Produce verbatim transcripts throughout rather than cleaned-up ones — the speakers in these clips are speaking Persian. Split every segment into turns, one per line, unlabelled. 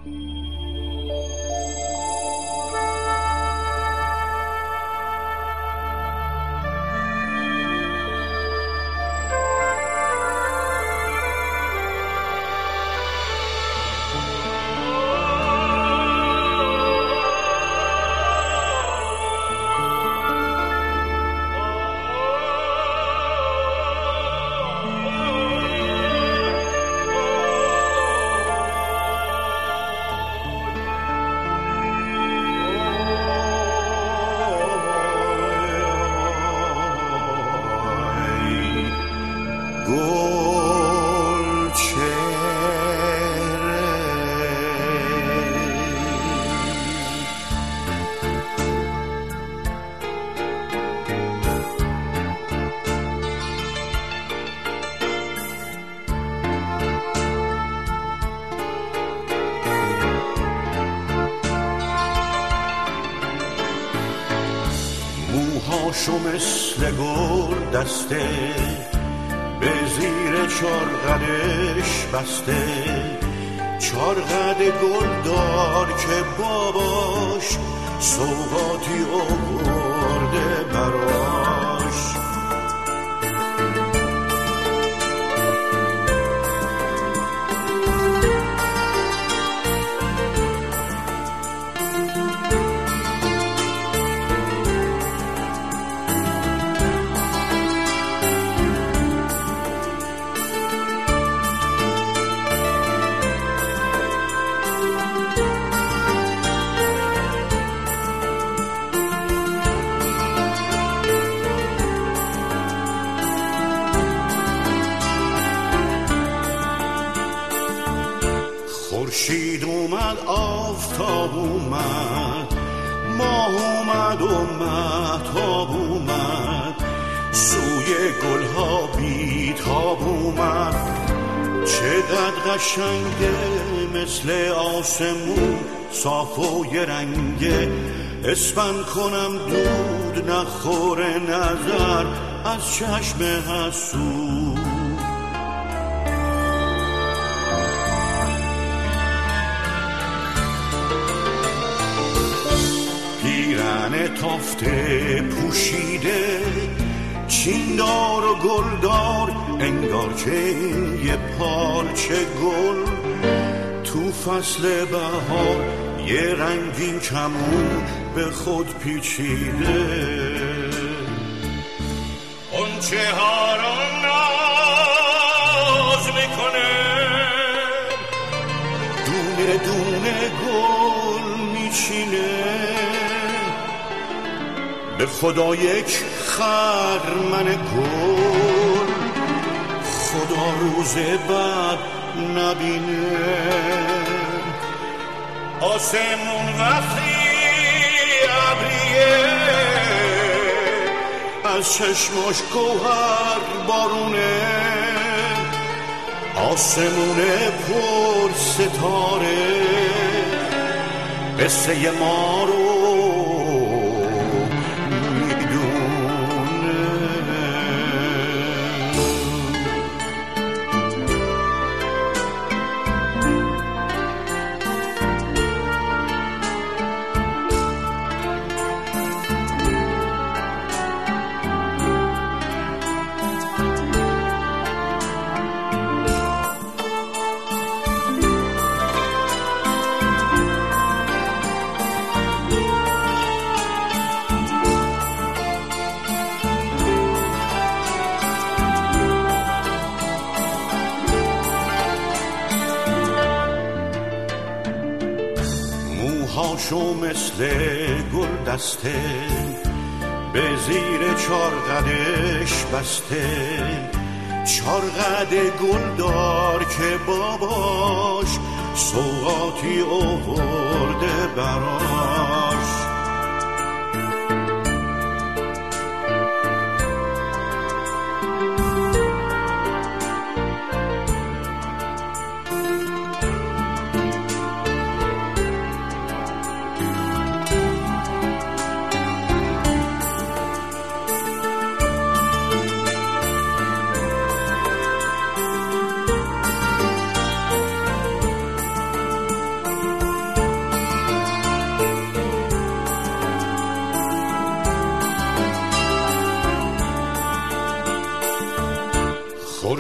موهاشو مثل گل دسته به زیر چارقدش بسته، چارقد گل دار که باباش سوغاتی آورده براش. خورشید اومد، آفتاب اومد، ماه اومد و مهتاب اومد، سوی گلها بیتاب اومد. چقدر قشنگه مثل آسمون، صاف و یه رنگه، اسپن کنم دود نخوره نظر از چشم حسود. پیرن تافته پوشیده، چیندار و گلدار، انگار که این یه پارچه گل تو فصل بهار یه رنگین کمون به خود پیچیده. غنچه ها رو ناز میکنه، دونه دونه گل میچینه، به خدا یک خرمن گل خدا روز بعد نبینه. آسمون وقتی ابریه، از چشماش گوهر بارونه، آسمون پر ستاره قصه ما رو موهاشو مثل گل دسته به زیر چارقدش بسته، چارقد گل دار که باباش سوغاتی آورده براش.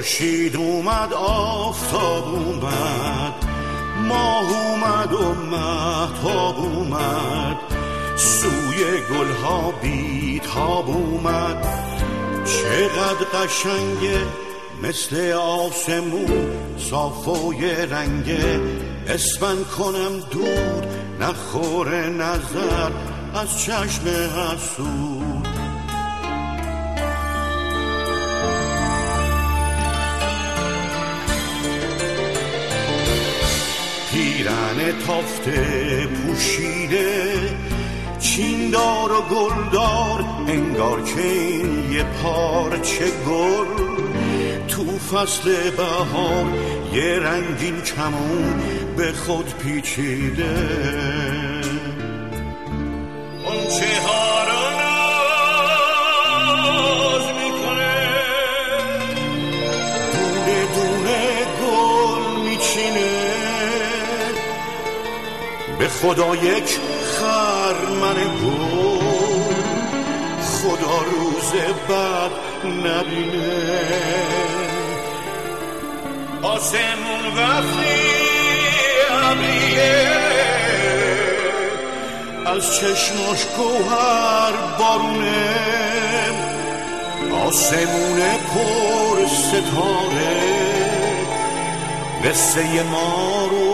خورشید اومد، آفتاب اومد، ماه اومد و مهتاب اومد، سوی گلها بی‌تاب اومد. چقدر قشنگه مثل آسمون، صاف و یه رنگه، اسمن کنم دود نخوره نظر از چشم حسود. پیرن تافته پوشیده، چیندار و گلدار، انگار که این یه پارچه گل تو فصل بهار یه رنگین کمون به خود پیچیده. غنچه ها رو ناز میکنه، دونه دونه گل میچینه، به خدا یک خرمن گل خدا روز بعد نبینه. آسمون وقتی ابریه، از چشماش گوهر بارونه، آسمون پر ستاره قصه ما رو